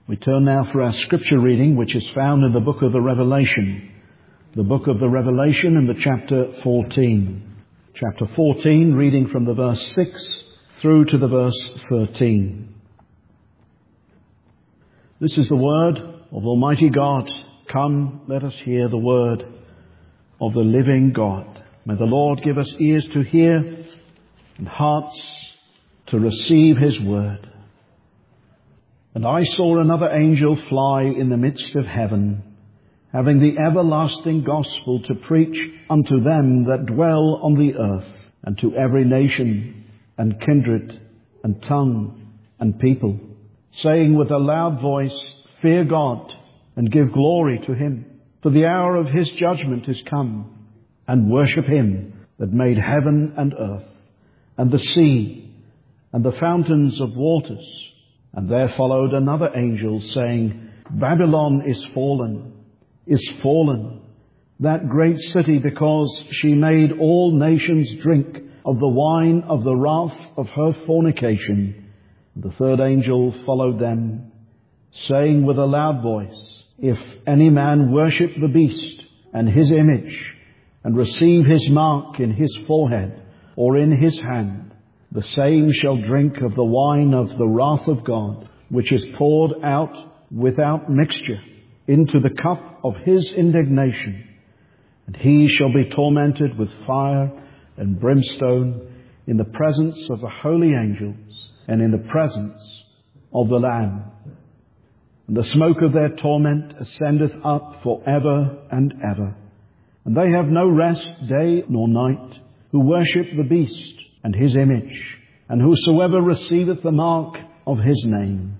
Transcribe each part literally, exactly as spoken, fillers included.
We turn now for our scripture reading, which is found in the book of the Revelation. The book of the Revelation in the chapter fourteen. Chapter fourteen, reading from the verse six through to the verse thirteen. This is the word of Almighty God. Come, let us hear the word of the living God. May the Lord give us ears to hear and hearts to receive his word. And I saw another angel fly in the midst of heaven, having the everlasting gospel to preach unto them that dwell on the earth, and to every nation and kindred and tongue and people, saying with a loud voice, Fear God, and give glory to him, for the hour of his judgment is come, and worship him that made heaven and earth, and the sea, and the fountains of waters. And there followed another angel, saying, Babylon is fallen, is fallen, that great city, because she made all nations drink of the wine of the wrath of her fornication. And the third angel followed them, saying with a loud voice, If any man worship the beast and his image, and receive his mark in his forehead or in his hand, the same shall drink of the wine of the wrath of God, which is poured out without mixture into the cup of his indignation. And he shall be tormented with fire and brimstone in the presence of the holy angels and in the presence of the Lamb. And the smoke of their torment ascendeth up for ever and ever. And they have no rest day nor night, who worship the beast and his image, and whosoever receiveth the mark of his name.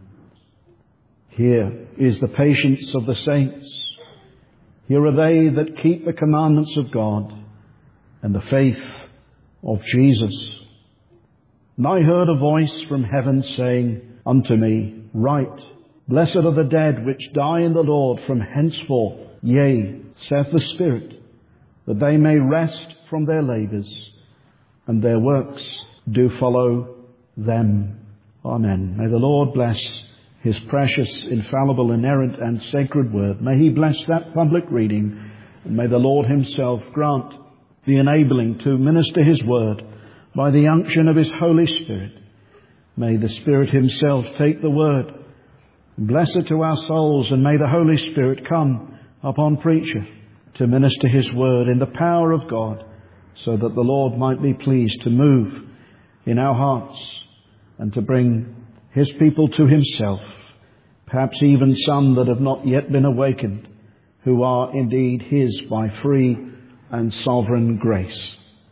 Here is the patience of the saints. Here are they that keep the commandments of God and the faith of Jesus. And I heard a voice from heaven saying unto me, Write, Blessed are the dead which die in the Lord from henceforth, yea, saith the Spirit, that they may rest from their labours, and their works do follow them. Amen. May the Lord bless his precious, infallible, inerrant and sacred word. May he bless that public reading, and may the Lord himself grant the enabling to minister his word by the unction of his Holy Spirit. May the Spirit himself take the word, bless it to our souls, and may the Holy Spirit come upon preacher to minister his word in the power of God, so that the Lord might be pleased to move in our hearts and to bring his people to himself, perhaps even some that have not yet been awakened, who are indeed his by free and sovereign grace.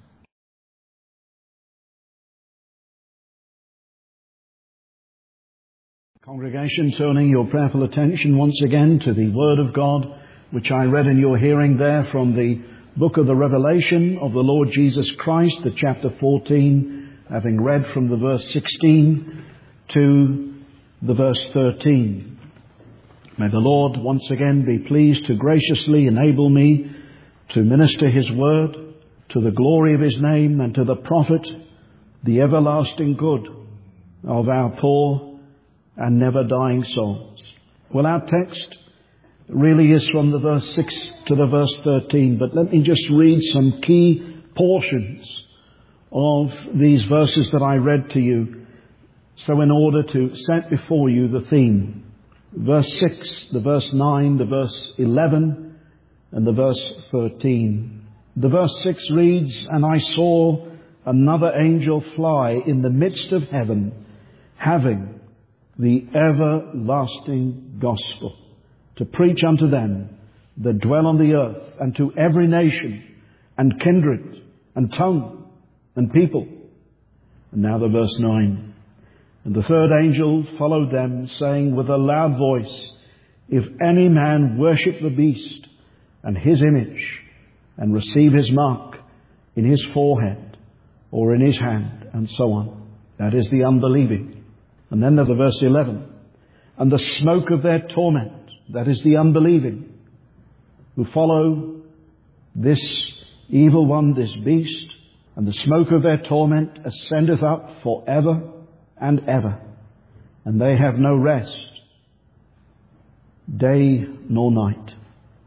Congregation, turning your prayerful attention once again to the Word of God, which I read in your hearing there from the book of the Revelation of the Lord Jesus Christ, the chapter fourteen, having read from the verse sixteen to the verse thirteen. May the Lord once again be pleased to graciously enable me to minister his word to the glory of his name and to the profit, the everlasting good of our poor and never dying souls. Well, our text really is from the verse six to the verse thirteen, but let me just read some key portions of these verses that I read to you, so in order to set before you the theme. Verse six, the verse nine, the verse eleven, and the verse thirteen. The verse six reads, And I saw another angel fly in the midst of heaven, having the everlasting gospel, to preach unto them that dwell on the earth, and to every nation and kindred and tongue and people. And now the verse nine. And the third angel followed them, saying with a loud voice, If any man worship the beast and his image, and receive his mark in his forehead or in his hand, and so on. That is the unbelieving. And then there's the verse eleven. And the smoke of their torment, that is the unbelieving, who follow this evil one, this beast, and the smoke of their torment ascendeth up for ever and ever, and they have no rest day nor night,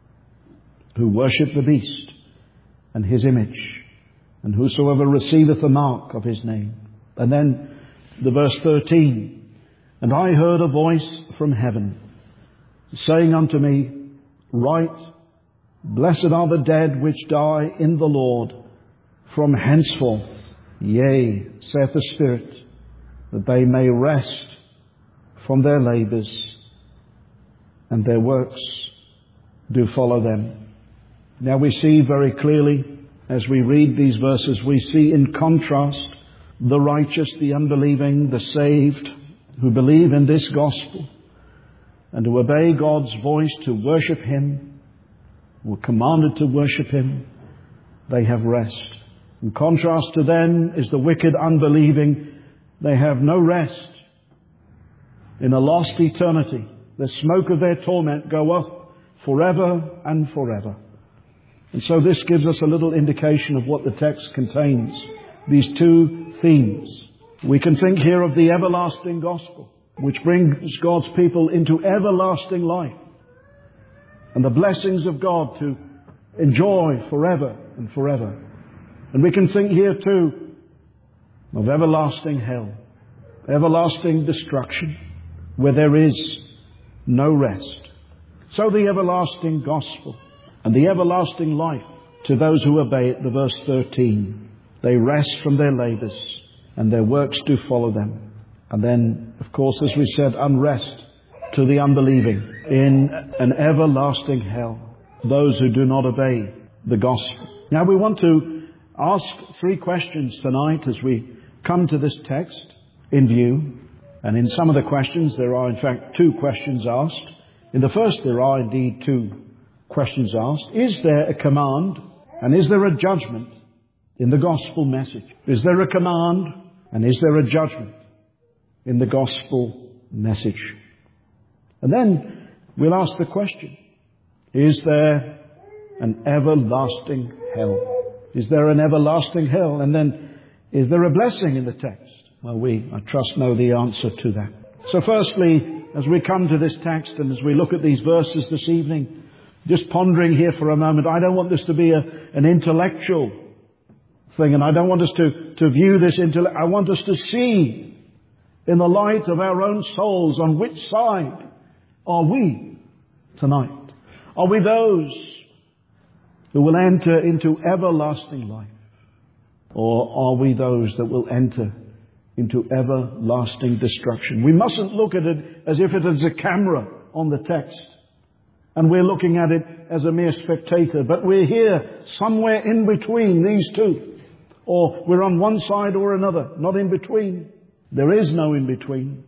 who worship the beast and his image, and whosoever receiveth the mark of his name. And then the verse thirteen, and I heard a voice from heaven, saying unto me, Write, Blessed are the dead which die in the Lord from henceforth, yea, saith the Spirit, that they may rest from their labours, and their works do follow them. Now we see very clearly, as we read these verses, we see in contrast the righteous, the unbelieving, the saved, who believe in this gospel, and to obey God's voice, to worship Him, were commanded to worship Him, they have rest. In contrast to them is the wicked, unbelieving. They have no rest. In a lost eternity, the smoke of their torment goeth forever and forever. And so this gives us a little indication of what the text contains, these two themes. We can think here of the everlasting gospel, which brings God's people into everlasting life, and the blessings of God to enjoy forever and forever. And we can think here too of everlasting hell, everlasting destruction, where there is no rest. So the everlasting gospel and the everlasting life to those who obey it, the verse thirteen. They rest from their labours, and their works do follow them. And then, of course, as we said, unrest to the unbelieving in an everlasting hell, those who do not obey the gospel. Now we want to ask three questions tonight as we come to this text in view. And in some of the questions there are in fact two questions asked. In the first there are indeed two questions asked. Is there a command and is there a judgment in the gospel message? Is there a command and is there a judgment in the gospel message? And then we'll ask the question, is there an everlasting hell? Is there an everlasting hell? And then, is there a blessing in the text? Well, we, I trust, know the answer to that. So firstly, as we come to this text and as we look at these verses this evening, just pondering here for a moment, I don't want this to be a, an intellectual thing, and I don't want us to, to view this intellect. I want us to see in the light of our own souls on which side are we tonight. Are we those who will enter into everlasting life? Or are we those that will enter into everlasting destruction? We mustn't look at it as if it is a camera on the text and we're looking at it as a mere spectator. But we're here somewhere in between these two. Or we're on one side or another, not in between. There is no in between.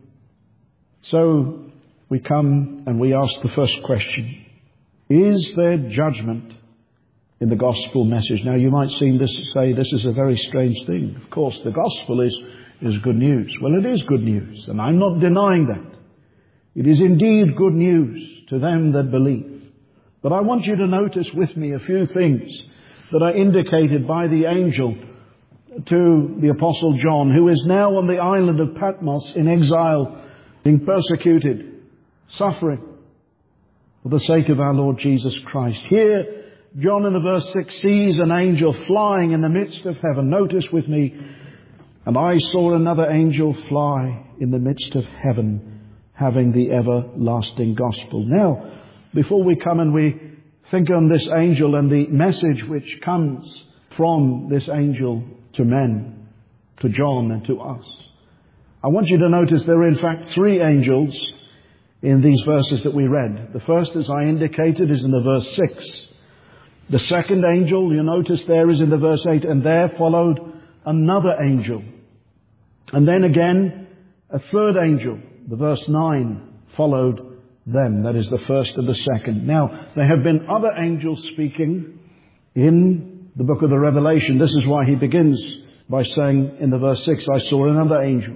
So we come and we ask the first question. Is there judgment in the gospel message? Now you might seem this say this is a very strange thing. Of course, the gospel is, is good news. Well, it is good news, and I'm not denying that. It is indeed good news to them that believe. But I want you to notice with me a few things that are indicated by the angel to the Apostle John, who is now on the island of Patmos in exile, being persecuted, suffering for the sake of our Lord Jesus Christ. Here, John in the verse six sees an angel flying in the midst of heaven. Notice with me, and I saw another angel fly in the midst of heaven, having the everlasting gospel. Now, before we come and we think on this angel and the message which comes from this angel to men, to John and to us, I want you to notice there are in fact three angels in these verses that we read. The first, as I indicated, is in the verse six. The second angel, you notice there, is in the verse eight, and there followed another angel. And then again, a third angel, the verse nine, followed them. That is the first and the second. Now, there have been other angels speaking in the book of the Revelation. This is why he begins by saying in the verse six, I saw another angel.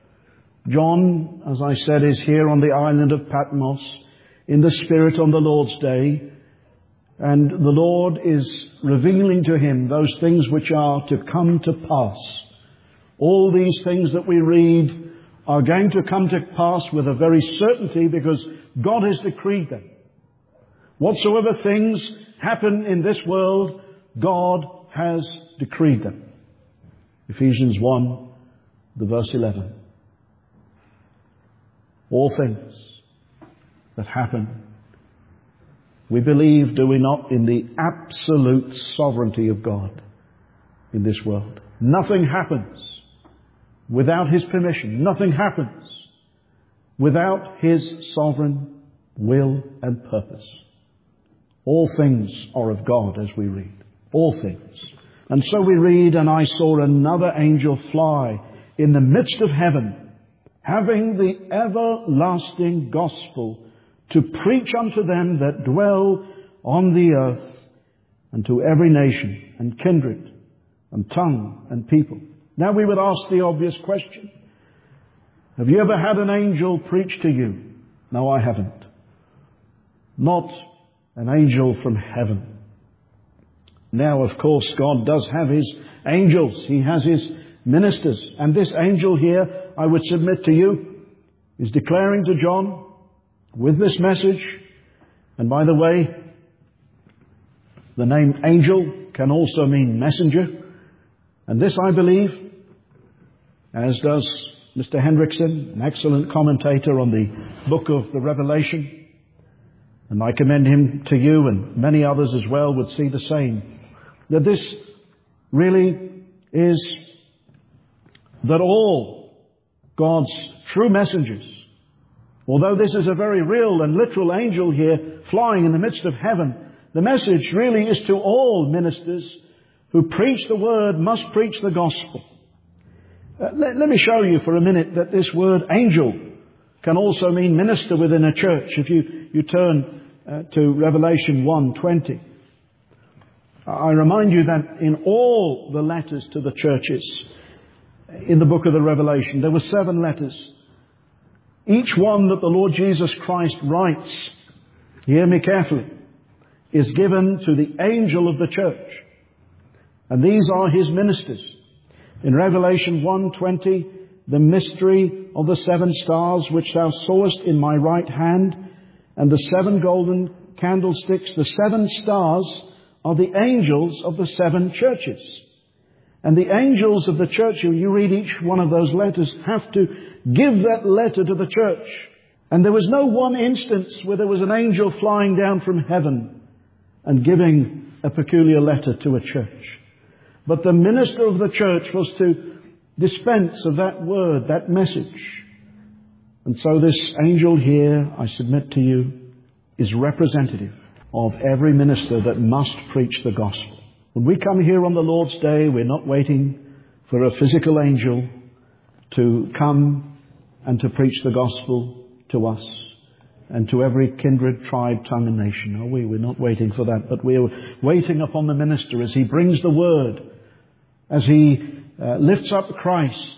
John, as I said, is here on the island of Patmos in the Spirit on the Lord's day. And the Lord is revealing to him those things which are to come to pass. All these things that we read are going to come to pass with a very certainty, because God has decreed them. Whatsoever things happen in this world, God has decreed them. Ephesians one, the verse eleven. All things that happen, we believe, do we not, in the absolute sovereignty of God in this world. Nothing happens without His permission. Nothing happens without His sovereign will and purpose. All things are of God, as we read. All things. And so we read, and I saw another angel fly in the midst of heaven, having the everlasting gospel to preach unto them that dwell on the earth, and to every nation and kindred and tongue and people. Now we would ask the obvious question. Have you ever had an angel preach to you? No, I haven't. Not an angel from heaven. Now, of course, God does have His angels. He has His ministers. And this angel here, I would submit to you, is declaring to John with this message. And by the way, the name angel can also mean messenger. And this, I believe, as does Mister Hendrickson, an excellent commentator on the book of the Revelation, and I commend him to you, and many others as well would see the same, that this really is that all God's true messengers, although this is a very real and literal angel here flying in the midst of heaven, the message really is to all ministers who preach the word, must preach the gospel. Uh, let, let me show you for a minute that this word angel can also mean minister within a church. If you, you turn uh, to Revelation one twenty. I remind you that in all the letters to the churches in the book of the Revelation, there were seven letters. Each one that the Lord Jesus Christ writes, hear me carefully, is given to the angel of the church. And these are His ministers. In Revelation one twenty, the mystery of the seven stars which thou sawest in my right hand, and the seven golden candlesticks, the seven stars are the angels of the seven churches. And the angels of the church, you read each one of those letters, have to give that letter to the church. And there was no one instance where there was an angel flying down from heaven and giving a peculiar letter to a church. But the minister of the church was to dispense of that word, that message. And so this angel here, I submit to you, is representative of every minister that must preach the gospel. When we come here on the Lord's Day, we're not waiting for a physical angel to come and to preach the gospel to us and to every kindred, tribe, tongue and nation. Are we? We're not waiting for that, but we're waiting upon the minister as he brings the word, as he uh, lifts up Christ.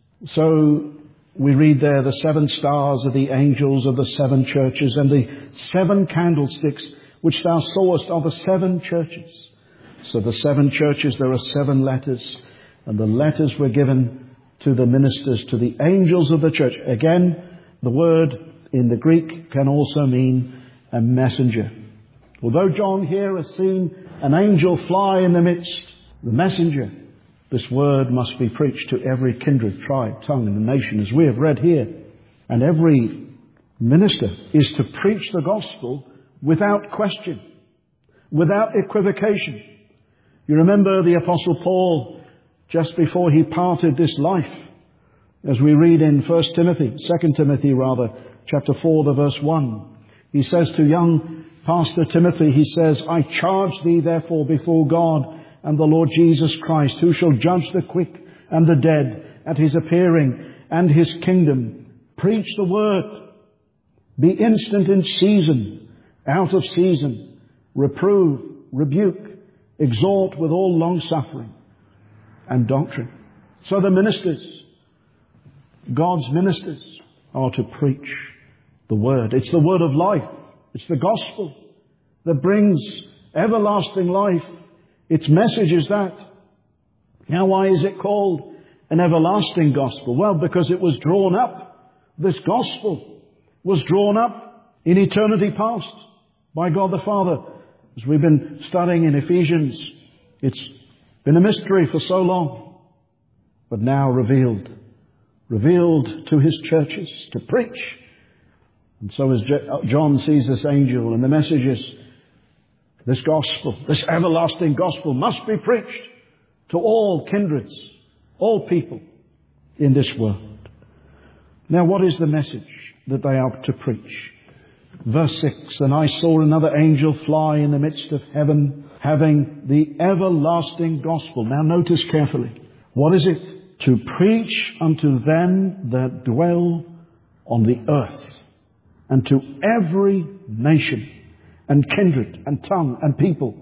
So we read there, the seven stars are the angels of the seven churches, and the seven candlesticks which thou sawest are the seven churches. So the seven churches, there are seven letters, and the letters were given to the ministers, to the angels of the church. Again, the word in the Greek can also mean a messenger. Although John here has seen an angel fly in the midst, the messenger, this word must be preached to every kindred, tribe, tongue and nation, as we have read here. And every minister is to preach the gospel without question, without equivocation. You remember the Apostle Paul, just before he parted this life, as we read in First Timothy, Second Timothy rather, chapter four, the verse one. He says to young Pastor Timothy, he says, I charge thee therefore before God and the Lord Jesus Christ, who shall judge the quick and the dead at His appearing and His kingdom. Preach the word. Be instant in season, out of season. Reprove, rebuke, exhort with all long suffering and doctrine. So the ministers, God's ministers, are to preach the word. It's the word of life. It's the gospel that brings everlasting life. Its message is that. Now, why is it called an everlasting gospel? Well, because it was drawn up. This gospel was drawn up in eternity past by God the Father. As we've been studying in Ephesians, it's been a mystery for so long, but now revealed. Revealed to His churches to preach. And so as John sees this angel, and the message is, this gospel, this everlasting gospel must be preached to all kindreds, all people in this world. Now what is the message that they are to preach? Verse six, and I saw another angel fly in the midst of heaven, having the everlasting gospel. Now notice carefully. What is it? To preach unto them that dwell on the earth, and to every nation, and kindred, and tongue, and people.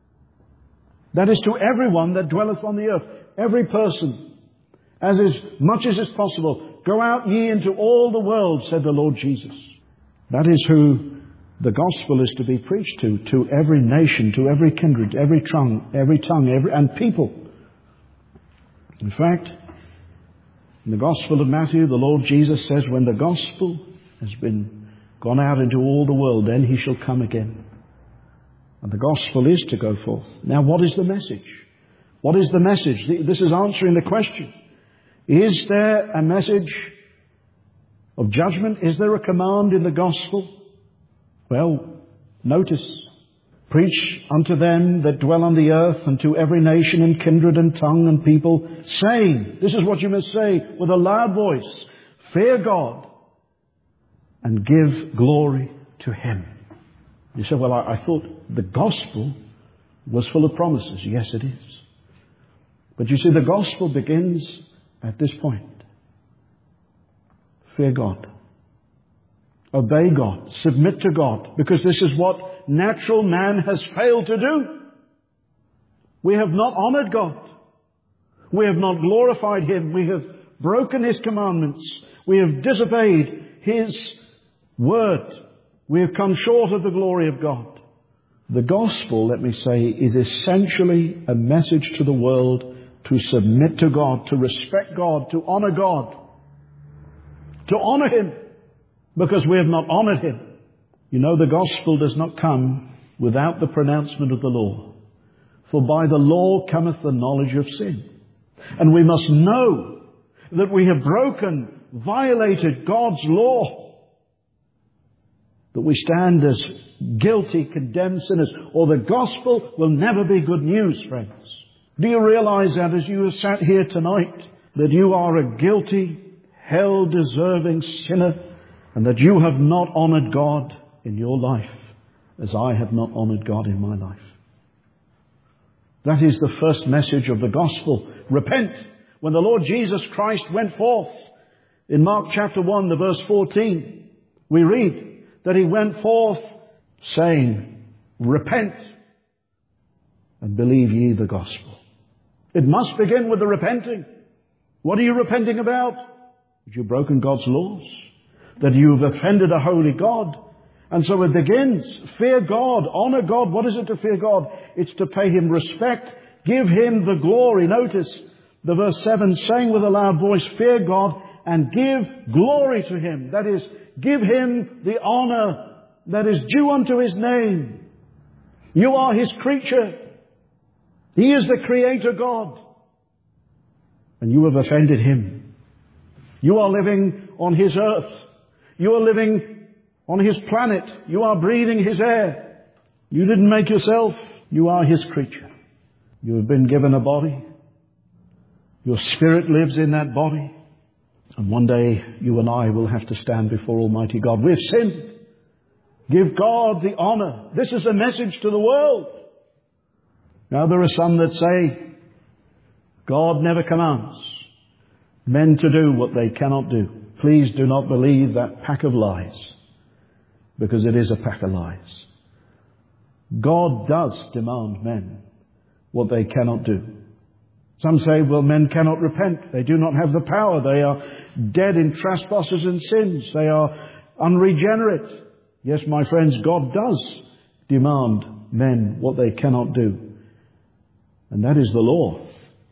That is, to everyone that dwelleth on the earth. Every person. As is much as is possible. Go out ye into all the world, said the Lord Jesus. That is who the gospel is to be preached to. To every nation, to every kindred, every tongue, every tongue, every, and people. In fact, in the Gospel of Matthew, the Lord Jesus says, when the gospel has been gone out into all the world, then He shall come again. And the gospel is to go forth. Now, what is the message? What is the message? This is answering the question. Is there a message of judgment? Is there a command in the gospel? Well, notice. Preach unto them that dwell on the earth, and to every nation and kindred and tongue and people, saying, this is what you must say with a loud voice, fear God and give glory to Him. You say, well, I, I thought the gospel was full of promises. Yes, it is. But you see, the gospel begins at this point. Fear God. Obey God. Submit to God. Because this is what natural man has failed to do. We have not honored God. We have not glorified Him. We have broken His commandments. We have disobeyed His word. We have come short of the glory of God. The gospel, let me say, is essentially a message to the world to submit to God, to respect God, to honor God, to honor Him. Because we have not honored Him. You know, the gospel does not come without the pronouncement of the law. For by the law cometh the knowledge of sin. And we must know that we have broken, violated God's law. That we stand as guilty, condemned sinners. Or the gospel will never be good news, friends. Do you realize that as you have sat here tonight, that you are a guilty, hell-deserving sinner? And that you have not honored God in your life as I have not honored God in my life. That is the first message of the gospel. Repent. When the Lord Jesus Christ went forth in Mark chapter one, the verse fourteen, we read that He went forth saying, repent and believe ye the gospel. It must begin with the repenting. What are you repenting about? That you've broken God's laws. That you've offended a holy God. And so it begins. Fear God. Honor God. What is it to fear God? It's to pay Him respect. Give Him the glory. Notice the verse seven saying with a loud voice, fear God and give glory to Him. That is, give Him the honor that is due unto His name. You are His creature. He is the Creator God. And you have offended Him. You are living on His earth. You are living on His planet. You are breathing His air. You didn't make yourself. You are His creature. You have been given a body. Your spirit lives in that body. And one day you and I will have to stand before Almighty God. We've sinned. Give God the honor. This is a message to the world. Now there are some that say, God never commands men to do what they cannot do. Please do not believe that pack of lies, because it is a pack of lies. God does demand men what they cannot do. Some say, well, men cannot repent. They do not have the power. They are dead in trespasses and sins. They are unregenerate. Yes, my friends, God does demand men what they cannot do. And that is the law.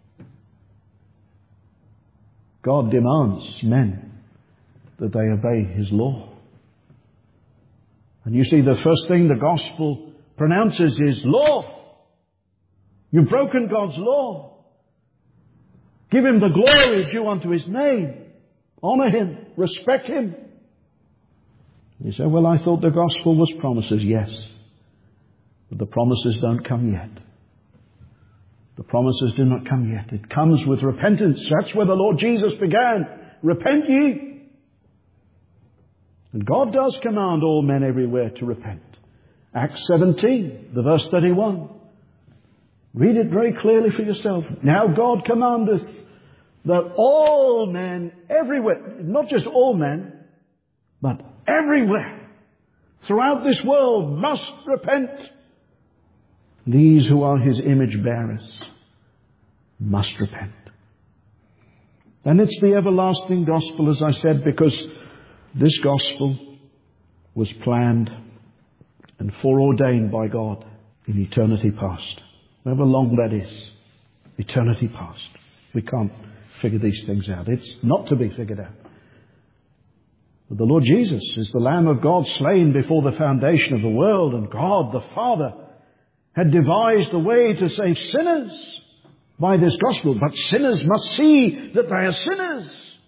God demands men that they obey His law. And you see, the first thing the gospel pronounces is law. You've broken God's law. Give him the glory due unto his name. Honor him. Respect him. You say, well, I thought the gospel was promises. Yes. But the promises don't come yet. The promises do not come yet. It comes with repentance. That's where the Lord Jesus began. Repent ye. And God does command all men everywhere to repent. Acts seventeen, the verse thirty-one. Read it very clearly for yourself. Now God commandeth that all men everywhere, not just all men, but everywhere, throughout this world, must repent. These who are his image bearers must repent. And it's the everlasting gospel, as I said, because this gospel was planned and foreordained by God in eternity past. However long that is, eternity past. We can't figure these things out. It's not to be figured out. But the Lord Jesus is the Lamb of God slain before the foundation of the world, and God the Father had devised a way to save sinners by this gospel. But sinners must see that they are sinners.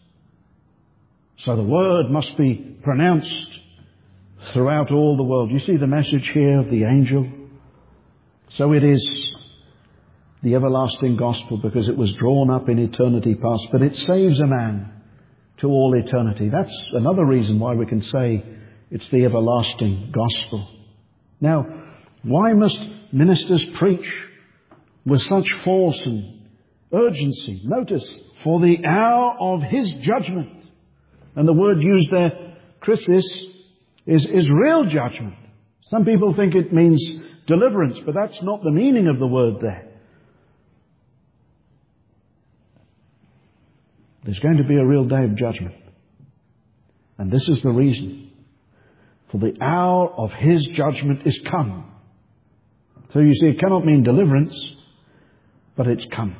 So the word must be pronounced throughout all the world. You see the message here of the angel? So it is the everlasting gospel because it was drawn up in eternity past. But it saves a man to all eternity. That's another reason why we can say it's the everlasting gospel. Now, why must ministers preach with such force and urgency? Notice, for the hour of his judgment. And the word used there, krisis, is, is real judgment. Some people think it means deliverance, but that's not the meaning of the word there. There's going to be a real day of judgment. And this is the reason. For the hour of his judgment is come. So you see, it cannot mean deliverance, but it's come.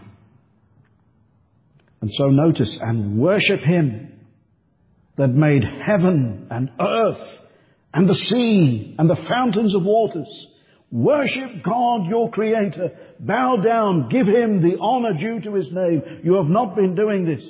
And so notice, and worship him that made heaven and earth and the sea and the fountains of waters. Worship God, your Creator. Bow down. Give him the honor due to his name. You have not been doing this.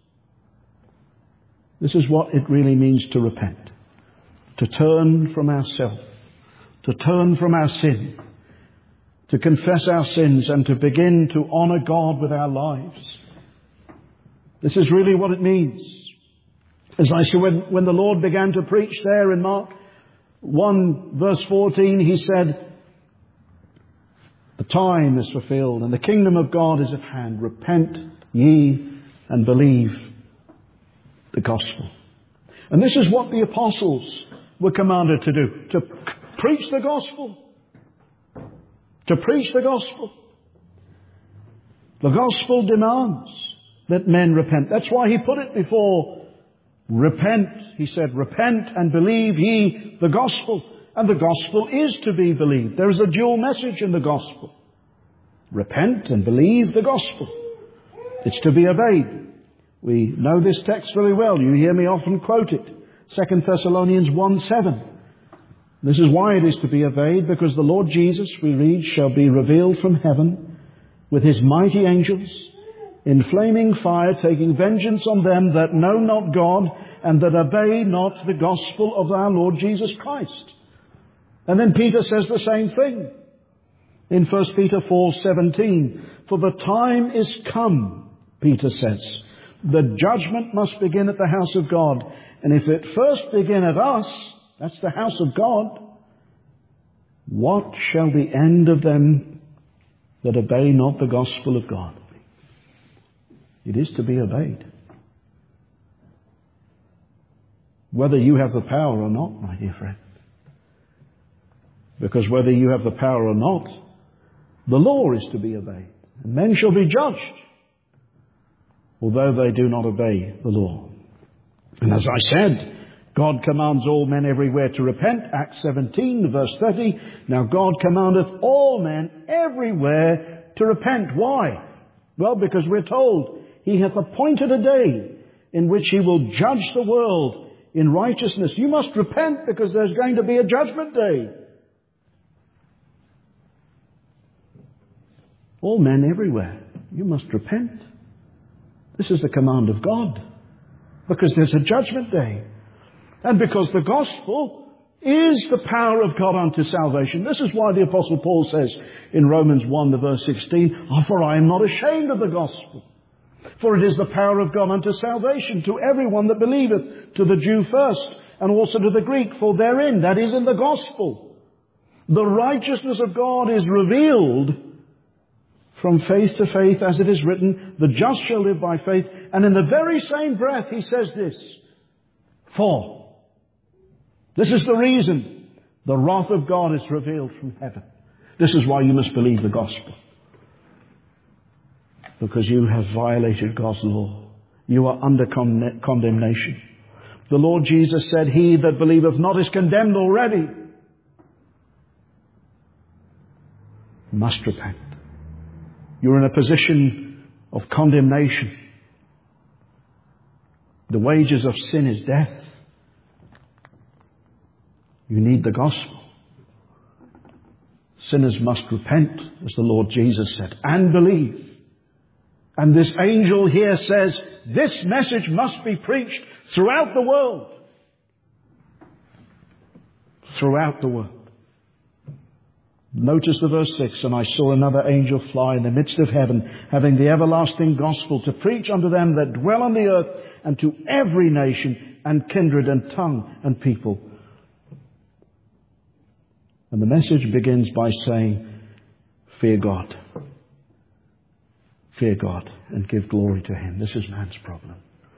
This is what it really means to repent. To turn from ourselves. To turn from our sin. To confess our sins and to begin to honor God with our lives. This is really what it means. As I said, when, when the Lord began to preach there in Mark one verse fourteen, he said, the time is fulfilled and the kingdom of God is at hand. Repent ye and believe the gospel. And this is what the apostles were commanded to do. To preach the gospel. To preach the gospel. The gospel demands that men repent. That's why he put it before repent. He said, repent and believe ye the gospel. And the gospel is to be believed. There is a dual message in the gospel. Repent and believe the gospel. It's to be obeyed. We know this text very well. You hear me often quote it. Second Thessalonians one seven. This is why it is to be obeyed, because the Lord Jesus, we read, shall be revealed from heaven with his mighty angels in flaming fire, taking vengeance on them that know not God and that obey not the gospel of our Lord Jesus Christ. And then Peter says the same thing in First Peter four seventeen. For the time is come, Peter says. The judgment must begin at the house of God. And if it first begin at us, that's the house of God, what shall the end of them that obey not the gospel of God be? It is to be obeyed. Whether you have the power or not, my dear friend. Because whether you have the power or not, the law is to be obeyed. And men shall be judged, although they do not obey the law. And as I said, God commands all men everywhere to repent. Acts seventeen, verse thirty. Now God commandeth all men everywhere to repent. Why? Well, because we're told he hath appointed a day in which he will judge the world in righteousness. You must repent because there's going to be a judgment day. All men everywhere, you must repent. This is the command of God, because there's a judgment day. And because the gospel is the power of God unto salvation. This is why the Apostle Paul says in Romans one, the verse sixteen, "Oh, for I am not ashamed of the gospel. For it is the power of God unto salvation to everyone that believeth, to the Jew first, and also to the Greek. For therein," that is in the gospel, "the righteousness of God is revealed from faith to faith, as it is written, the just shall live by faith." And in the very same breath he says this, "For this is the reason the wrath of God is revealed from heaven." This is why you must believe the gospel. Because you have violated God's law. You are under con- condemnation. The Lord Jesus said, "He that believeth not is condemned already." Must repent. You're in a position of condemnation. The wages of sin is death. You need the gospel. Sinners must repent, as the Lord Jesus said, and believe. And this angel here says, this message must be preached throughout the world. Throughout the world. Notice the verse six, "And I saw another angel fly in the midst of heaven, having the everlasting gospel to preach unto them that dwell on the earth, and to every nation and kindred and tongue and people." And the message begins by saying, fear God. Fear God and give glory to Him. This is man's problem.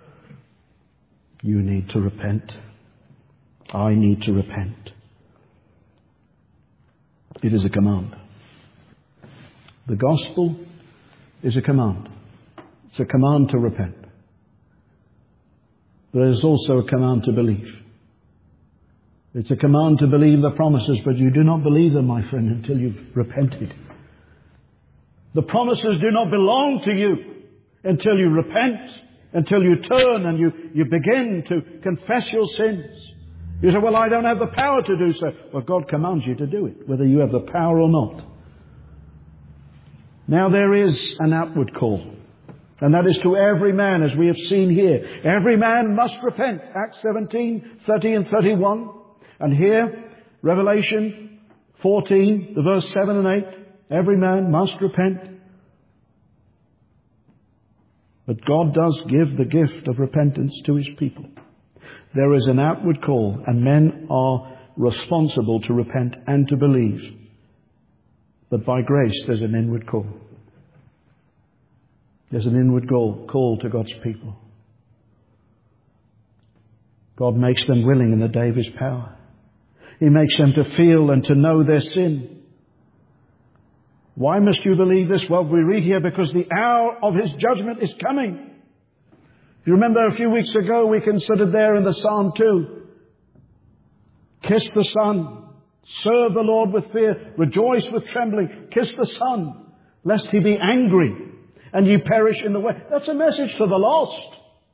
You need to repent. I need to repent. It is a command. The gospel is a command. It's a command to repent. But it is also a command to believe. It's a command to believe the promises, but you do not believe them, my friend, until you've repented. The promises do not belong to you until you repent, until you turn and you, you begin to confess your sins. You say, "Well, I don't have the power to do so." Well, God commands you to do it, whether you have the power or not. Now there is an outward call, and that is to every man, as we have seen here. Every man must repent. Acts seventeen, thirty and thirty-one. And here, Revelation fourteen, the verse seven and eight. Every man must repent. But God does give the gift of repentance to His people. There is an outward call, and men are responsible to repent and to believe. But by grace, there's an inward call. There's an inward call, call to God's people. God makes them willing in the day of His power. He makes them to feel and to know their sin. Why must you believe this? Well, we read here, because the hour of His judgment is coming. If you remember a few weeks ago, we considered there in the Psalm two, kiss the Son, serve the Lord with fear, rejoice with trembling, kiss the Son, lest He be angry and ye perish in the way. That's a message to the lost.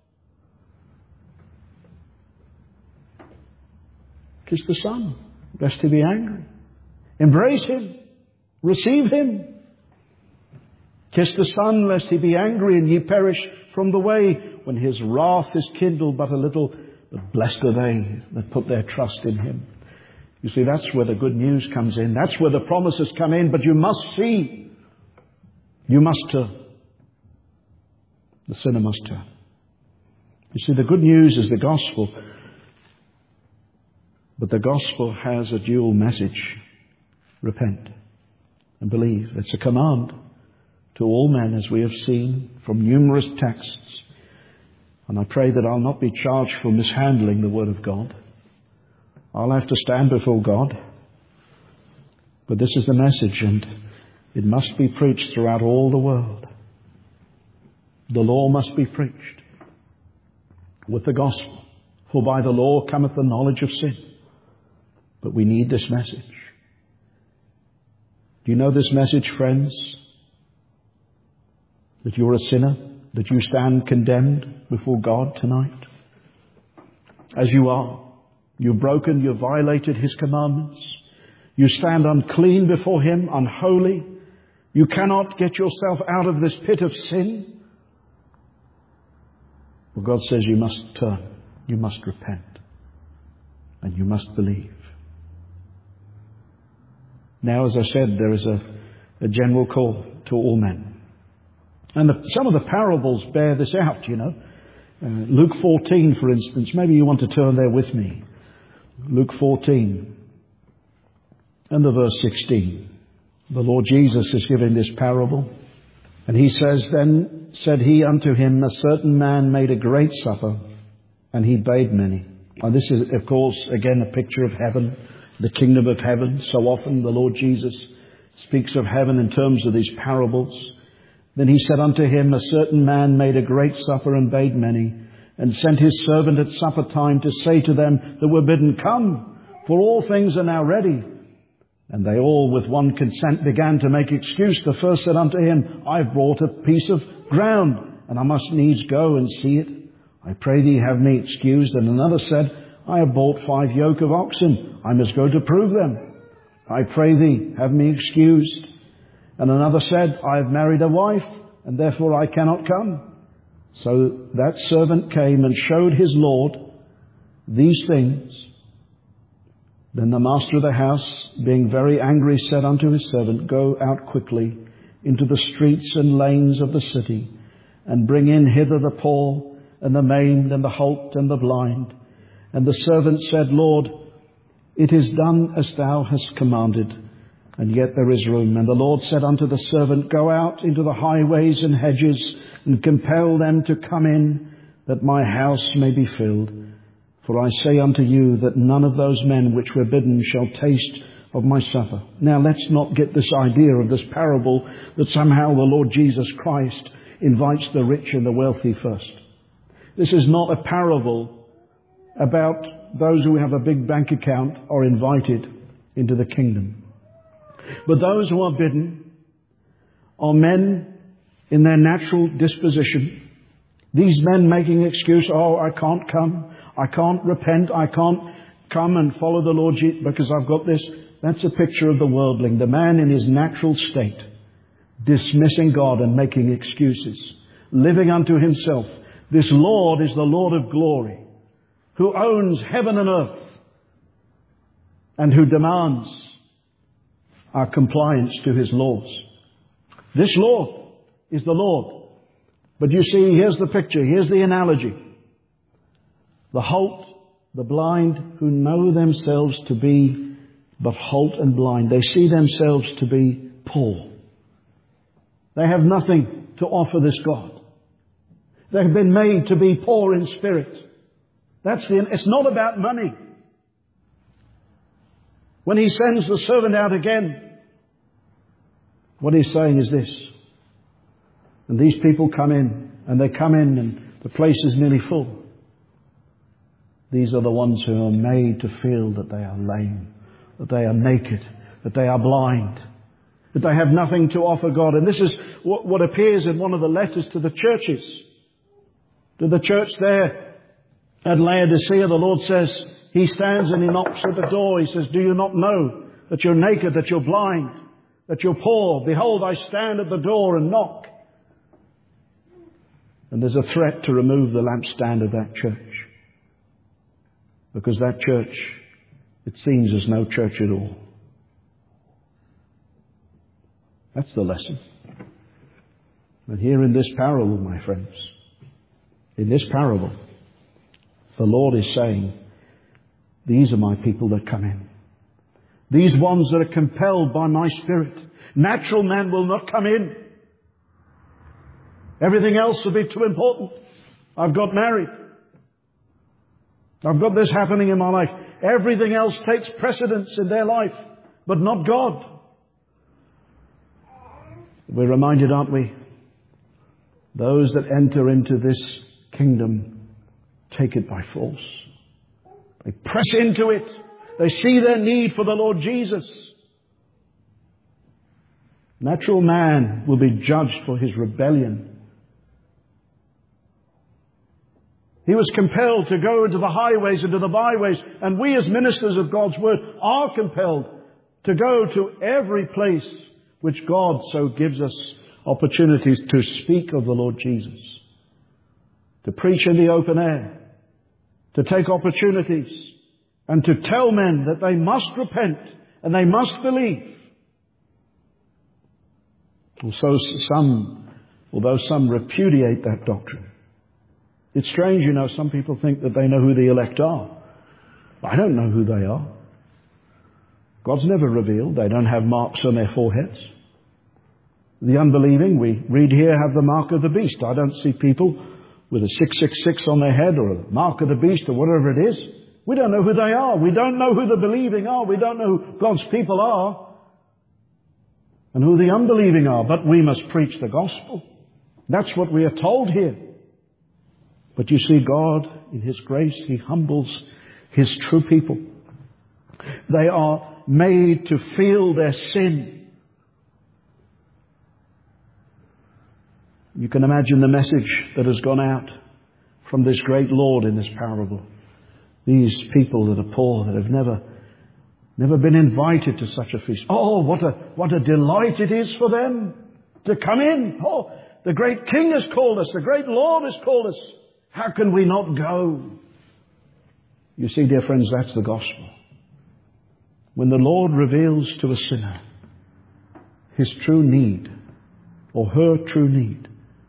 Kiss the Son, lest He be angry. Embrace Him. Receive Him. Kiss the Son, lest He be angry and ye perish from the way, when His wrath is kindled but a little. But blessed are they that put their trust in Him. You see, that's where the good news comes in. That's where the promises come in. But you must see. You must turn. The sinner must turn. You see, the good news is the gospel. But the gospel has a dual message. Repent and believe. It's a command to all men, as we have seen from numerous texts. And I pray that I'll not be charged for mishandling the Word of God. I'll have to stand before God. But this is the message, and it must be preached throughout all the world. The law must be preached with the gospel. For by the law cometh the knowledge of sin. But we need this message. Do you know this message, friends? That you're a sinner, that you stand condemned before God tonight. as you are. You've broken, you've violated His commandments. You stand unclean before Him, unholy. You cannot get yourself out of this pit of sin. Well, God says you must turn, you must repent, and you must believe. Now, as I said, there is a, a general call to all men. And the, some of the parables bear this out, you know. Uh, Luke fourteen, for instance. Maybe you want to turn there with me. Luke fourteen and the verse sixteen. The Lord Jesus is giving this parable. And He says, Then said He unto him, A certain man made a great supper, and he bade many. And this is, of course, again a picture of heaven, the kingdom of heaven. So often the Lord Jesus speaks of heaven in terms of these parables. Then He said unto him, A certain man made a great supper and bade many, and sent his servant at supper time to say to them that were bidden, Come, for all things are now ready. And they all with one consent began to make excuse. The first said unto him, I've bought a piece of ground, and I must needs go and see it. I pray thee have me excused. And another said, I have bought five yoke of oxen. I must go to prove them. I pray thee have me excused. And another said, I have married a wife, and therefore I cannot come. So that servant came and showed his Lord these things. Then the master of the house, being very angry, said unto his servant, Go out quickly into the streets and lanes of the city, and bring in hither the poor, and the maimed, and the halt, and the blind. And the servant said, Lord, it is done as thou hast commanded, and yet there is room. And the Lord said unto the servant, Go out into the highways and hedges, and compel them to come in, that my house may be filled. For I say unto you that none of those men which were bidden shall taste of my supper. Now let's not get this idea of this parable that somehow the Lord Jesus Christ invites the rich and the wealthy first. This is not a parable about those who have a big bank account are invited into the kingdom. But those who are bidden are men in their natural disposition. These men making excuse, oh, I can't come. I can't repent. I can't come and follow the Lord Jesus because I've got this. That's a picture of the worldling, the man in his natural state, dismissing God and making excuses, living unto himself. This Lord is the Lord of glory, who owns heaven and earth, and who demands our compliance to His laws. This Lord is the Lord. But you see, here's the picture, here's the analogy. The halt, the blind, who know themselves to be but halt and blind. They see themselves to be poor. They have nothing to offer this God. They have been made to be poor in spirit. That's the, it's not about money. When He sends the servant out again, what He's saying is this. And these people come in, and they come in, and the place is nearly full. These are the ones who are made to feel that they are lame, that they are naked, that they are blind, that they have nothing to offer God. And this is what, what appears in one of the letters to the churches. To the church there at Laodicea, the Lord says, He stands and He knocks at the door. He says, Do you not know that you're naked, that you're blind, that you're poor? Behold, I stand at the door and knock. And there's a threat to remove the lampstand of that church. Because that church, it seems, is no church at all. That's the lesson. But here in this parable, my friends, in this parable, the Lord is saying, these are my people that come in. These ones that are compelled by my Spirit. Natural man will not come in. Everything else will be too important. I've got married. I've got this happening in my life. Everything else takes precedence in their life, but not God. We're reminded, aren't we? Those that enter into this kingdom take it by force. They press into it. They see their need for the Lord Jesus. Natural man will be judged for his rebellion. He was compelled to go into the highways, into the byways, and we as ministers of God's Word are compelled to go to every place which God so gives us opportunities to speak of the Lord Jesus, to preach in the open air, to take opportunities and to tell men that they must repent and they must believe. And so some, although some repudiate that doctrine, it's strange, you know, some people think that they know who the elect are. I don't know who they are. God's never revealed. They don't have marks on their foreheads. The unbelieving, we read here, have the mark of the beast. I don't see people with a six six six on their head or a mark of the beast or whatever it is. We don't know who they are. We don't know who the believing are. We don't know who God's people are and who the unbelieving are. But we must preach the gospel. That's what we are told here. But you see, God, in His grace, He humbles His true people. They are made to feel their sin. You can imagine the message that has gone out from this great Lord in this parable. These people that are poor, that have never, never been invited to such a feast. Oh, what a, what a delight it is for them to come in. Oh, the great King has called us. The great Lord has called us. How can we not go? You see, dear friends, that's the gospel. When the Lord reveals to a sinner his true need or her true need,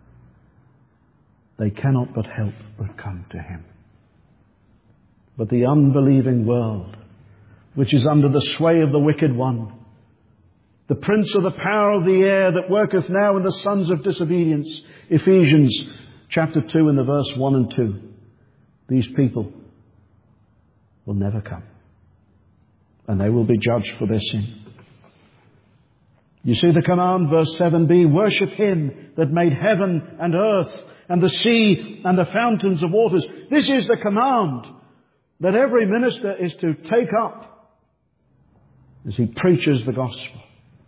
they cannot but help but come to Him. But the unbelieving world, which is under the sway of the wicked one, the prince of the power of the air that worketh now in the sons of disobedience, Ephesians chapter two and the verse one and two, these people will never come. And they will be judged for their sin. You see the command, verse seven b, worship Him that made heaven and earth and the sea and the fountains of waters. This is the command that every minister is to take up as he preaches the gospel.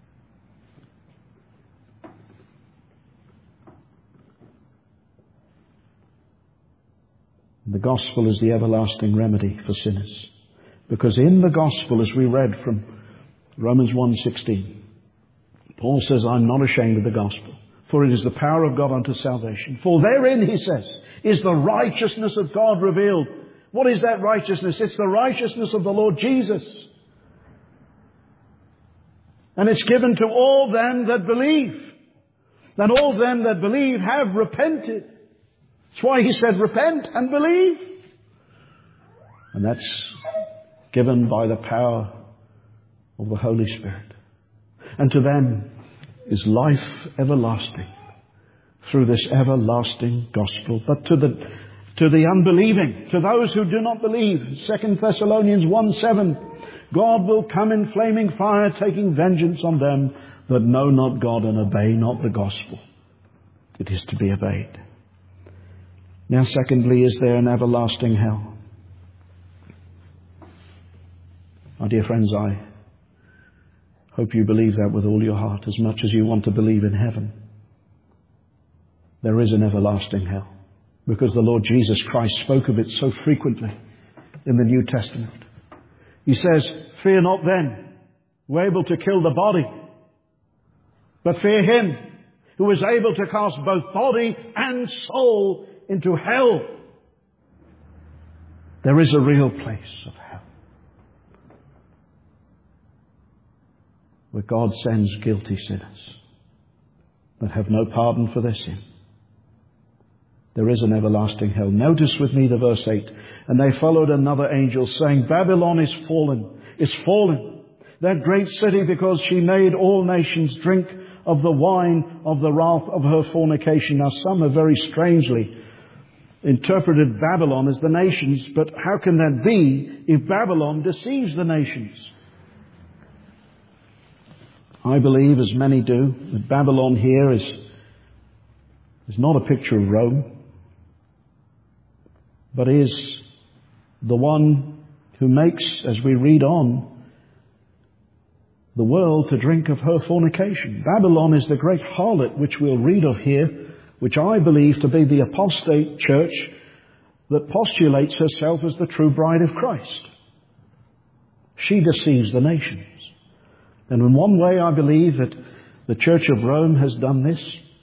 The gospel is the everlasting remedy for sinners. Because in the gospel, as we read from Romans one sixteen, Paul says, I'm not ashamed of the gospel, for it is the power of God unto salvation. For therein, he says, is the righteousness of God revealed. What is that righteousness? It's the righteousness of the Lord Jesus. And it's given to all them that believe. And all them that believe have repented. That's why he said, repent and believe. And that's given by the power of the Holy Spirit. And to them is life everlasting through this everlasting gospel. But to the to the unbelieving, to those who do not believe, Second Thessalonians one seven, God will come in flaming fire, taking vengeance on them that know not God and obey not the gospel. It is to be obeyed. Now, secondly, is there an everlasting hell? My dear friends, I hope you believe that with all your heart, as much as you want to believe in heaven. There is an everlasting hell, because the Lord Jesus Christ spoke of it so frequently in the New Testament. He says, fear not them who are able to kill the body, but fear Him who is able to cast both body and soul into hell. There is a real place of hell, where God sends guilty sinners that have no pardon for their sin. There is an everlasting hell. Notice with me the verse eight. And they followed another angel, saying, Babylon is fallen, is fallen, that great city, because she made all nations drink of the wine of the wrath of her fornication. Now, some have very strangely interpreted Babylon as the nations, but how can that be if Babylon deceives the nations? I believe, as many do, that Babylon here is, is not a picture of Rome, but is the one who makes, as we read on, the world to drink of her fornication. Babylon is the great harlot which we'll read of here, which I believe to be the apostate church that postulates herself as the true bride of Christ. She deceives the nations. And in one way I believe that the Church of Rome has done this,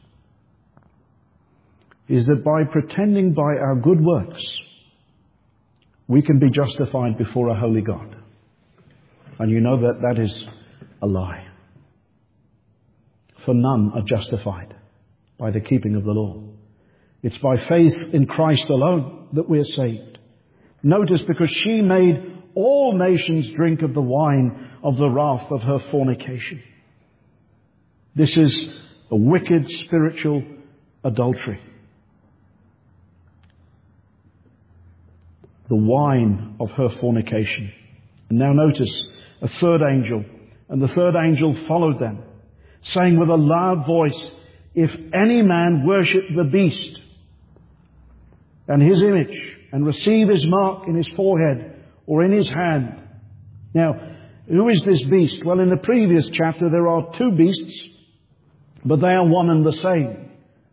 is that by pretending by our good works, we can be justified before a holy God. And you know that that is a lie. For none are justified by the keeping of the law. It's by faith in Christ alone that we're saved. Notice, because she made all nations drink of the wine of the wrath of her fornication. This is a wicked spiritual adultery. The wine of her fornication. And now notice a third angel. And the third angel followed them, saying with a loud voice, if any man worship the beast and his image and receive his mark in his forehead or in his hand. Now, who is this beast? Well, in the previous chapter there are two beasts, but they are one and the same.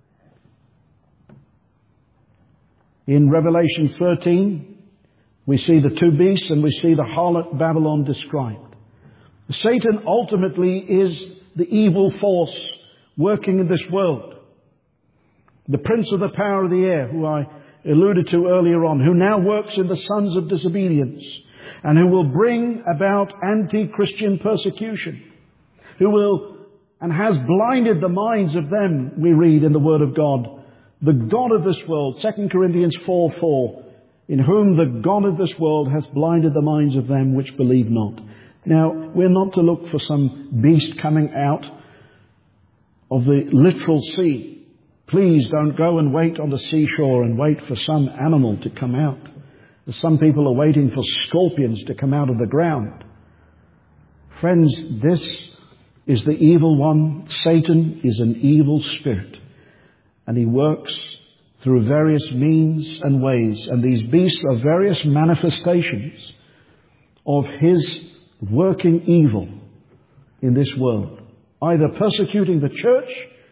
In Revelation thirteen, we see the two beasts and we see the harlot Babylon described. Satan ultimately is the evil force working in this world. The prince of the power of the air, who I alluded to earlier on, who now works in the sons of disobedience and who will bring about anti-Christian persecution, who will and has blinded the minds of them, we read in the Word of God, the God of this world, Second Corinthians four four, in whom the God of this world hath blinded the minds of them which believe not. Now, we're not to look for some beast coming out of the literal sea. Please don't go and wait on the seashore and wait for some animal to come out. Some people are waiting for scorpions to come out of the ground. Friends, this is the evil one. Satan is an evil spirit. And he works through various means and ways. And these beasts are various manifestations of his working evil in this world. Either persecuting the church,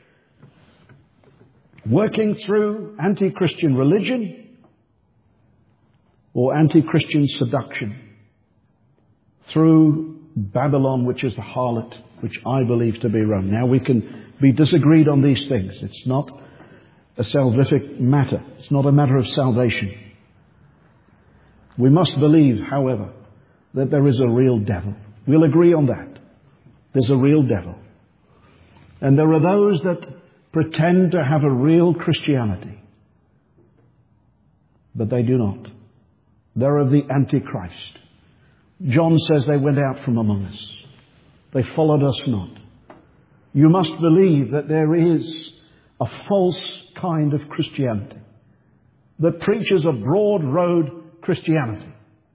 working through anti-Christian religion, or anti-Christian seduction through Babylon, which is the harlot, which I believe to be Rome. Now, we can be disagreed on these things. It's not a salvific matter. It's not a matter of salvation. We must believe, however, that there is a real devil. We'll agree on that. There's a real devil. And there are those that pretend to have a real Christianity, but they do not. They're of the Antichrist. John says they went out from among us. They followed us not. You must believe that there is a false kind of Christianity that preaches a broad road Christianity.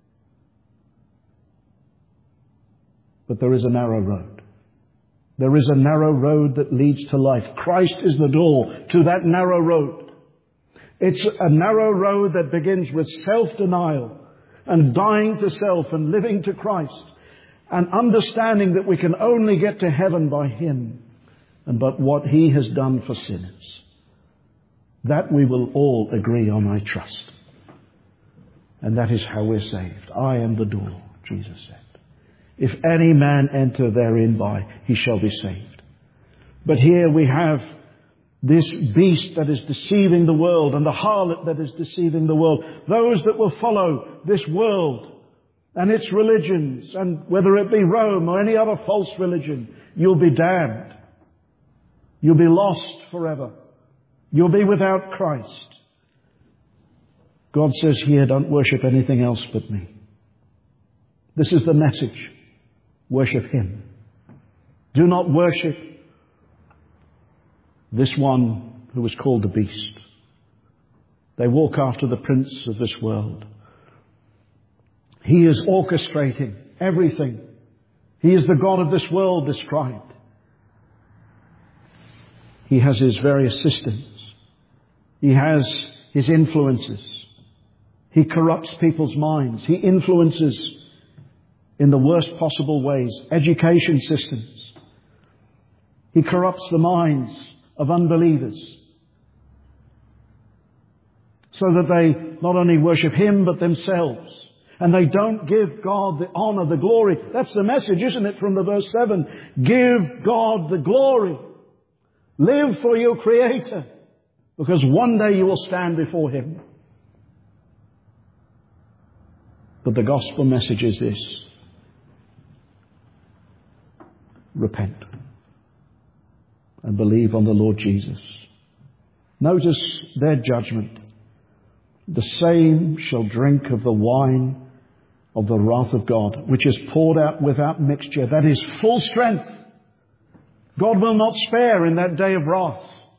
But there is a narrow road. There is a narrow road that leads to life. Christ is the door to that narrow road. It's a narrow road that begins with self-denial and dying to self and living to Christ and understanding that we can only get to heaven by Him and but what He has done for sinners. That we will all agree on, I trust. And that is how we're saved. I am the door, Jesus said. If any man enter therein by, he shall be saved. But here we have this beast that is deceiving the world and the harlot that is deceiving the world. Those that will follow this world and its religions, and whether it be Rome or any other false religion, you'll be damned. You'll be lost forever. You'll be without Christ. God says here, don't worship anything else but me. This is the message. Worship Him. Do not worship this one who is called the beast. They walk after the prince of this world. He is orchestrating everything. He is the God of this world described. He has his various systems. He has his influences. He corrupts people's minds. He influences in the worst possible ways education systems. He corrupts the minds of unbelievers. so that they not only worship Him but themselves. And they don't give God the honor, the glory. That's the message, isn't it, from the verse seven? Give God the glory. Live for your Creator, because one day you will stand before Him. But the gospel message is this: repent and believe on the Lord Jesus. Notice their judgment. The same shall drink of the wine of the wrath of God, which is poured out without mixture. That is full strength. God will not spare in that day of wrath.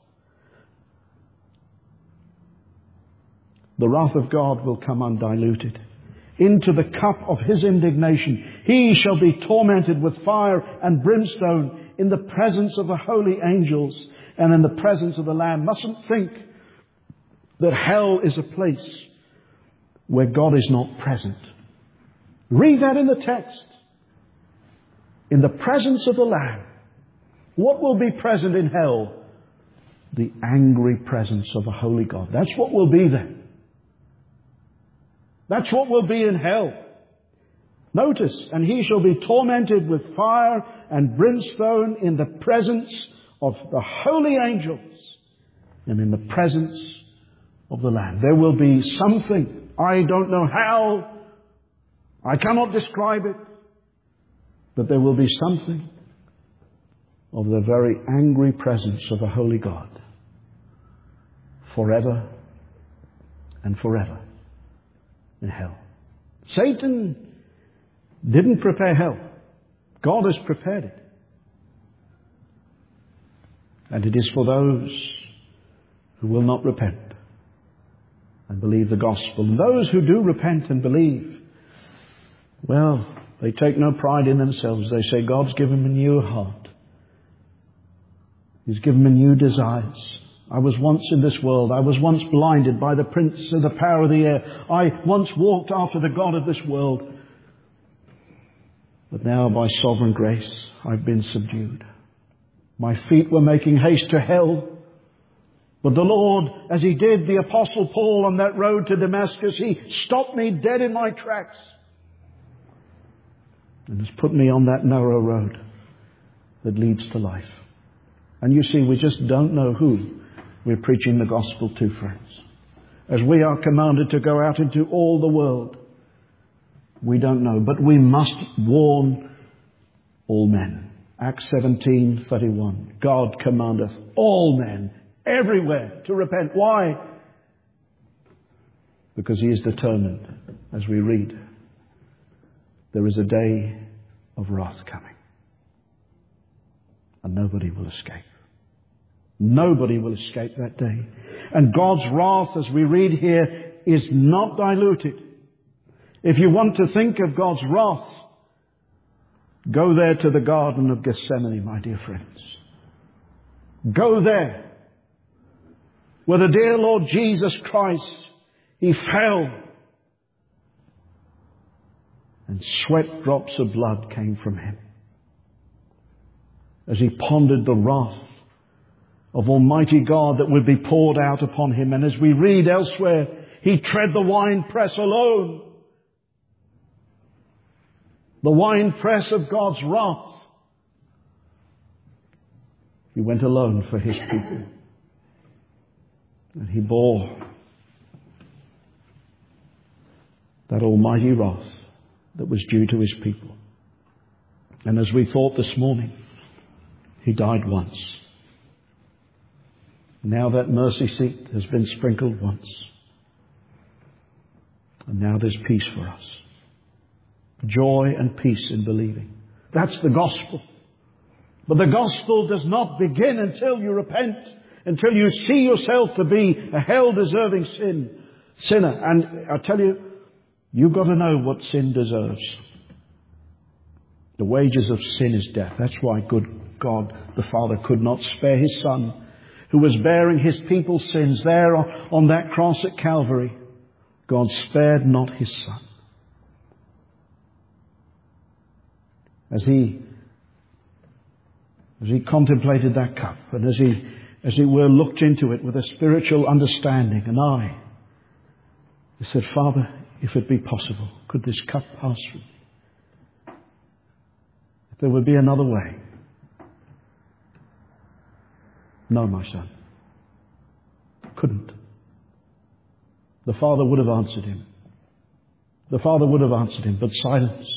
The wrath of God will come undiluted. Into the cup of His indignation, He shall be tormented with fire and brimstone in the presence of the holy angels and in the presence of the Lamb. Mustn't think that hell is a place where God is not present. Read that in the text. In the presence of the Lamb. What will be present in hell? The angry presence of a holy God. That's what will be there. That's what will be in hell. Notice, and he shall be tormented with fire and brimstone in the presence of the holy angels and in the presence of the Lamb. There will be something. I don't know how. I cannot describe it. But there will be something of the very angry presence of a holy God. Forever and forever in hell. Satan didn't prepare hell. God has prepared it. And it is for those who will not repent and believe the gospel. And those who do repent and believe, well, they take no pride in themselves. They say, God's given me a new heart. He's given me new desires. I was once in this world. I was once blinded by the prince of the power of the air. I once walked after the God of this world. But now by sovereign grace, I've been subdued. My feet were making haste to hell. But the Lord, as He did the Apostle Paul on that road to Damascus, He stopped me dead in my tracks and has put me on that narrow road that leads to life. And you see, we just don't know who we're preaching the gospel to, friends. As we are commanded to go out into all the world, we don't know. But we must warn all men. Acts seventeen thirty-one. God commandeth all men everywhere to repent. Why? Because He is determined, as we read, there is a day of wrath coming. And nobody will escape. Nobody will escape that day. And God's wrath, as we read here, is not diluted. If you want to think of God's wrath, go there to the Garden of Gethsemane, my dear friends. Go there, where the dear Lord Jesus Christ, He fell, and sweat drops of blood came from Him as He pondered the wrath of Almighty God that would be poured out upon Him. And as we read elsewhere, He tread the winepress alone. The winepress of God's wrath. He went alone for His people. And He bore that almighty wrath that was due to His people. And as we thought this morning, He died once. Now that mercy seat has been sprinkled once. And now there's peace for us. Joy and peace in believing. That's the gospel. But the gospel does not begin until you repent, until you see yourself to be a hell-deserving sin, sinner. And I tell you, you've got to know what sin deserves. The wages of sin is death. That's why good God the Father could not spare His Son, who was bearing His people's sins there on that cross at Calvary. God spared not His Son. As He, as He contemplated that cup, and as He, as it were, looked into it with a spiritual understanding, and I, He said, Father, if it be possible, could this cup pass from me? If there would be another way. No, my son. Couldn't. The Father would have answered him. The Father would have answered him, but silence.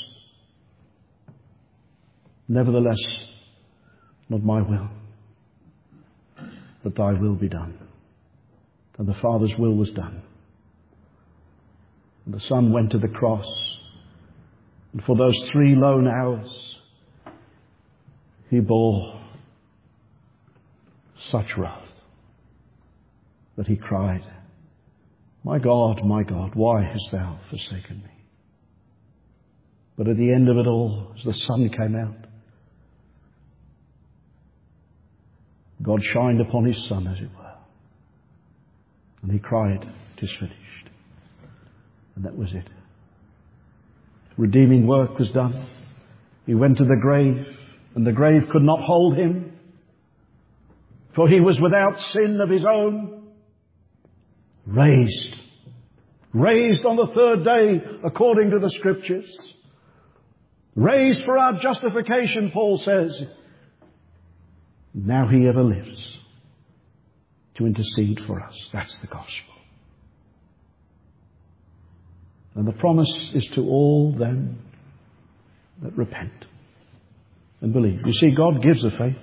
Nevertheless, not my will, but thy will be done. And the Father's will was done. And the Son went to the cross. And for those three lone hours, he bore such wrath that he cried, My God, my God, why hast thou forsaken me? But at the end of it all, as the sun came out, God shined upon his Son, as it were. And he cried, It is finished. And that was it. Redeeming work was done. He went to the grave, and the grave could not hold him, for he was without sin of his own. Raised. Raised on the third day, according to the Scriptures. Raised for our justification, Paul says. Now he ever lives to intercede for us. That's the gospel. And the promise is to all them that repent and believe. You see, God gives the faith.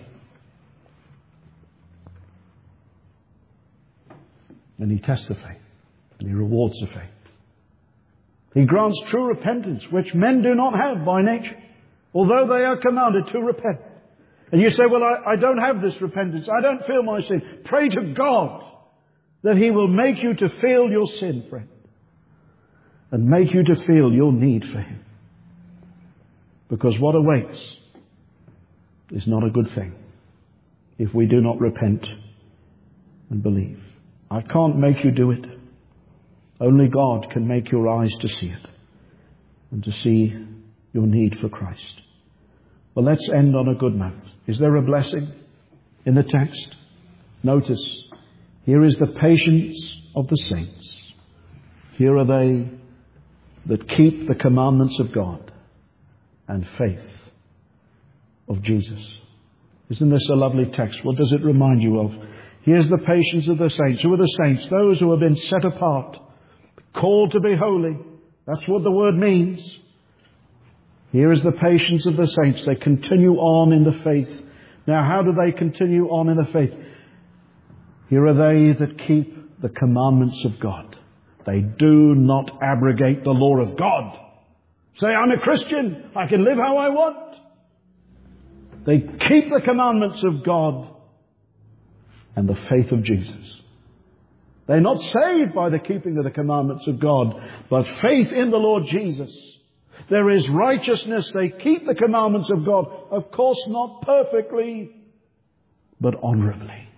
And he tests the faith. And he rewards the faith. He grants true repentance, which men do not have by nature, although they are commanded to repent. And you say, well, I, I don't have this repentance. I don't feel my sin. Pray to God that he will make you to feel your sin, friend. And make you to feel your need for him. Because what awaits is not a good thing if we do not repent and believe. I can't make you do it. Only God can make your eyes to see it and to see your need for Christ. Well, let's end on a good note. Is there a blessing in the text? Notice, here is the patience of the saints. Here are they that keep the commandments of God and faith of Jesus. Isn't this a lovely text? What does it remind you of? Here's the patience of the saints. Who are the saints? Those who have been set apart, called to be holy. That's what the word means. Here is the patience of the saints. They continue on in the faith. Now, how do they continue on in the faith? Here are they that keep the commandments of God. They do not abrogate the law of God. Say, I'm a Christian. I can live how I want. They keep the commandments of God and the faith of Jesus. They're not saved by the keeping of the commandments of God, but faith in the Lord Jesus. There is righteousness. They keep the commandments of God. Of course, not perfectly, but honorably.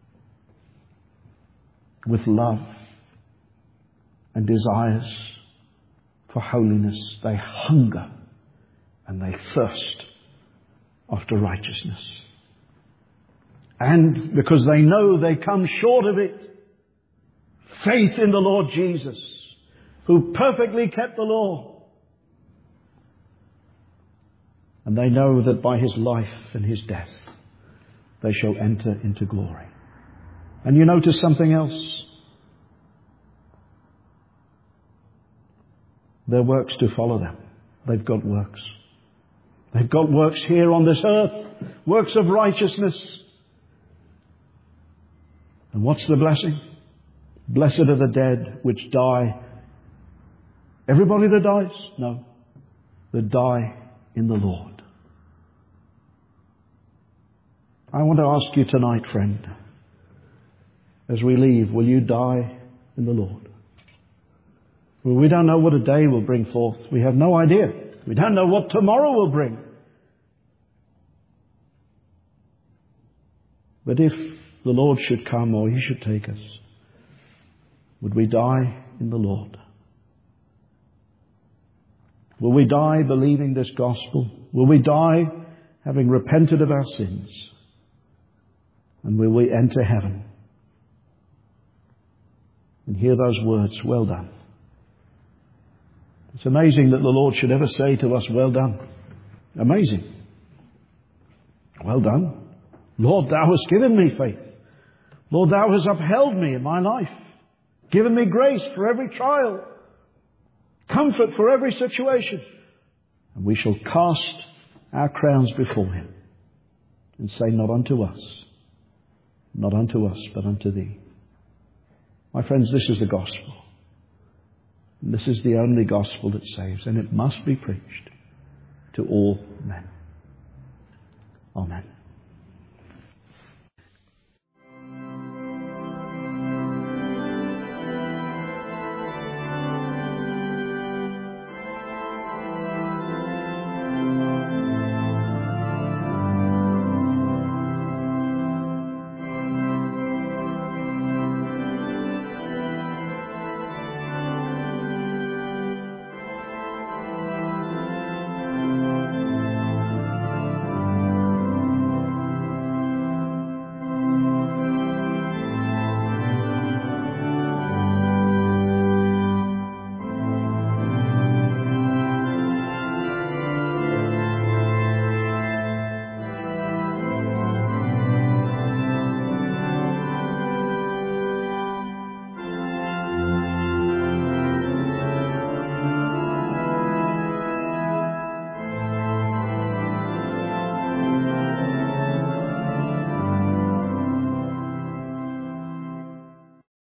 With love and desires for holiness. They hunger and they thirst after righteousness. And because they know they come short of it, faith in the Lord Jesus, who perfectly kept the law. And they know that by his life and his death, they shall enter into glory. And you notice something else. Their works do follow them. They've got works. They've got works here on this earth, works of righteousness. And what's the blessing? Blessed are the dead which die. Everybody that dies? No. That die in the Lord. I want to ask you tonight, friend, as we leave, will you die in the Lord? Well, we don't know what a day will bring forth. We have no idea. We don't know what tomorrow will bring. But if the Lord should come or he should take us, would we die in the Lord? Will we die believing this gospel? Will we die having repented of our sins? And will we enter heaven and hear those words, well done, It's amazing that the Lord should ever say to us, well done. Amazing. Well done. Lord, thou hast given me faith. Lord, thou hast upheld me in my life. Given me grace for every trial. Comfort for every situation. And we shall cast our crowns before him and say, not unto us, not unto us, but unto thee. My friends, this is the gospel. And this is the only gospel that saves, and it must be preached to all men. Amen.